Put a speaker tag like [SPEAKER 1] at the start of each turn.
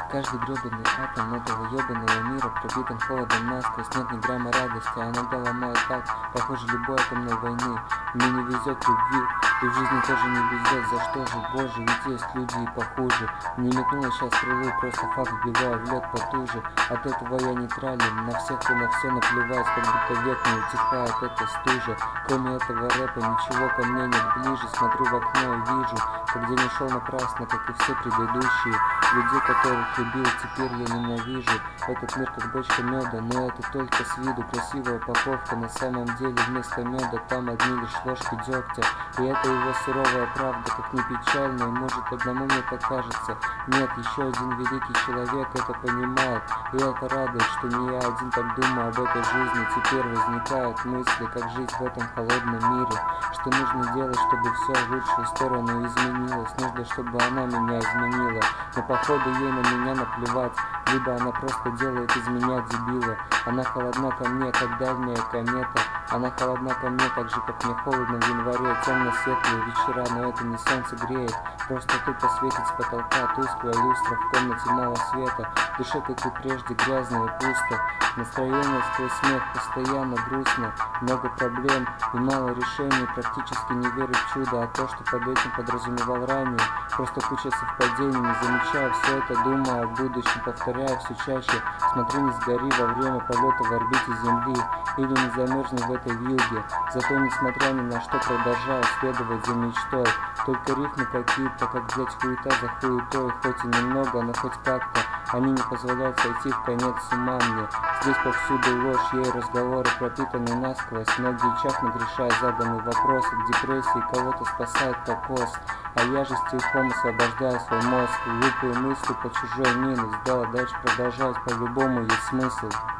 [SPEAKER 1] Каждый гребаный атом этого ебаного мира пропитан холодом насквозь, нет ни грамма радости, а иногда ломает так, похоже любой атомной войны. Мне не везет любви, и в жизни тоже не везет, за что же, боже, ведь есть люди и похуже. Не метнула сейчас стрелу, просто факт вбиваю в лед потуже. От этого я нейтрален, на всех и на все наплевать, как будто век не утихает эта стужа. Кроме этого рэпа ничего ко мне нет ближе, смотрю в окно и вижу, как день ушел напрасно, как и все предыдущие. Людей, которых любил, теперь я ненавижу. Этот мир как бочка меда, но это только с виду красивая упаковка. На самом деле вместо меда там одни лишь ложки дегтя. И это его суровая правда, как ни печально, и может одному мне так кажется. Нет, еще один великий человек это понимает. И это радует, что не я один так думаю об этой жизни. Теперь возникают мысли, как жить в этом холодном мире. Что нужно делать, чтобы все в лучшую сторону изменилось. Нужно, чтобы она меня изменила. Но походу ей на меня наплевать. Либо она просто делает из меня дебила. Она холодна ко мне, как дальняя комета. Она холодна ко мне, так же, как мне холодно в январе. Темно-светлые вечера, но это не солнце греет. Просто тупо светит с потолка тусклая люстра. В комнате мало света. В душе, как и прежде, грязно и пусто. Настроение сквозь смех постоянно грустно. Много проблем и мало решений. Практически не верю в чудо, а то, что под этим подразумевал ранее. Просто куча совпадений, не замечая все это, думая о будущем, повторяя все чаще. Смотри, не сгори во время полета в орбите Земли, или не замерзни в этой вьюге. Зато, несмотря ни на что, продолжаю следовать за мечтой. Только рифмы какие-то, как блять хуета за хуетой. Хоть и немного, но хоть как-то они не позволяют сойти в конец с ума мне. Здесь повсюду ложь, ей разговоры пропитаны насквозь. Многие чахнут, решая заданные вопросы. К депрессии кого-то спасает кокос. А я же стихом освобождаю свой мозг. Глупые мысли по чужой минус. Да, дальше продолжать по-любому есть смысл.